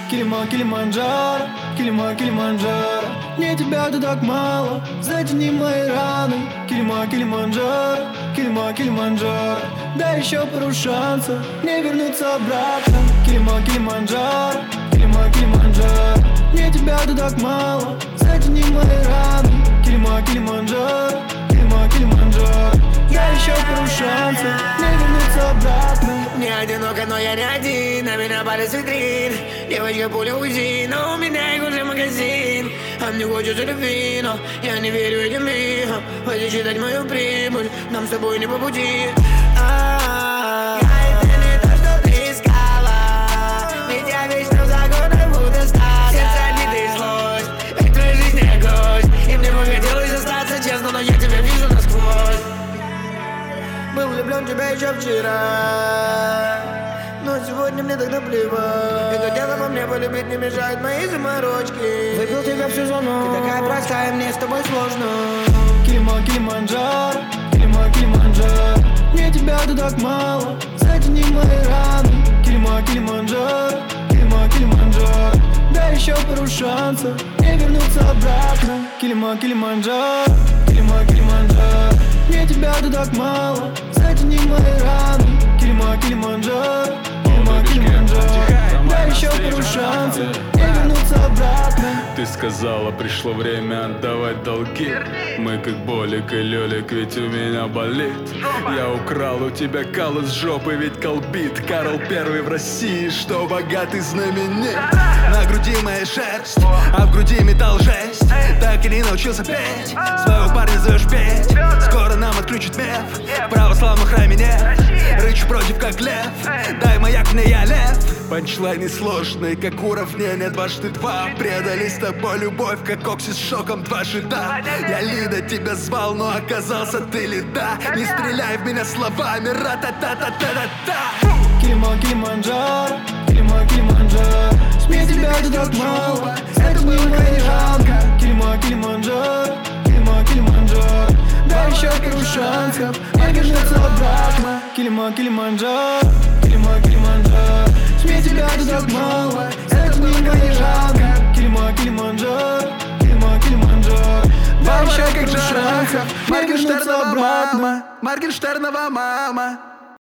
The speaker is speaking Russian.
Килиманджаро, Килиманджаро. Мне тебя тут так мало, затяни мои раны. Килиманджаро, Килиманджаро. Дай еще пару шансов, не вернуться обратно. Килиманджаро, Килиманджаро. Мне тебя тут так мало, затяни мои раны. Килиманджаро, Килиманджаро. Дай еще пару шансов, не вернуться обратно. Не одиноко, но я не один, на меня палец витрин. Девочка пуля УЗИ, но у меня их уже магазин. А мне хочется любви, но я не верю этим мигам. Хочешь считать мою прибыль, нам с тобой не по пути. Это не то, что ты искала, ведь я вечно за городом буду стать. Сердце обиды и злость, ведь твоя жизнь не гость. И мне бы хотелось остаться честно, но я тебя вижу насквозь. Был влюблен в тебя еще вчера, но сегодня мне так наплевать. Это дело во мне полюбить не мешает мои заморочки. Выпил тебя всю зону, ты такая простая, мне с тобой сложно. Килиманджаро, Килиманджаро. Мне тебя тут так мало, затяни мои раны. Килиманджаро, Килиманджаро. Дай еще пару шансов, не вернуться обратно. Килиманджаро, Килиманджаро. Мне тебя тут так мало, затяни мои раны. Килиманджаро, Килиманджаро. Дай еще пару шансов, не вернуться обратно. Ты сказала, пришло время отдавать долги. Мы как Болик и Лёлик, ведь у меня болит. Я украл у тебя кал из жопы, ведь колбит Карл Первый в России, что богатый знаменит. На груди моя шерсть, а в груди металл жесть. Так и не научился петь, своего парня зовешь петь. Скоро нам отключат меф, в православном храме нет. Рычу против как лев, дай маяк мне, я лев. Панчлайны сложные, как уравнение дважды два. Предали с тобой любовь, как Окси с шоком дважды да. Я Лида тебя звал, но оказался ты Лида. Не стреляй в меня словами, ра-та-та-та-та-та-та. Килиманджаро, Килиманджаро. Мне тебя тут так мало, затяни мои раны. Килиманджаро, Килиманджаро. Дай еще пару шансов, не вернуться обратно. Килиманджаро, Килиманджаро. Мне тебя тут так мало, затяни мои раны. Килиманджаро, Килиманджаро. Дай еще пару шансов, не вернуться обратно. Моргенштернова мама.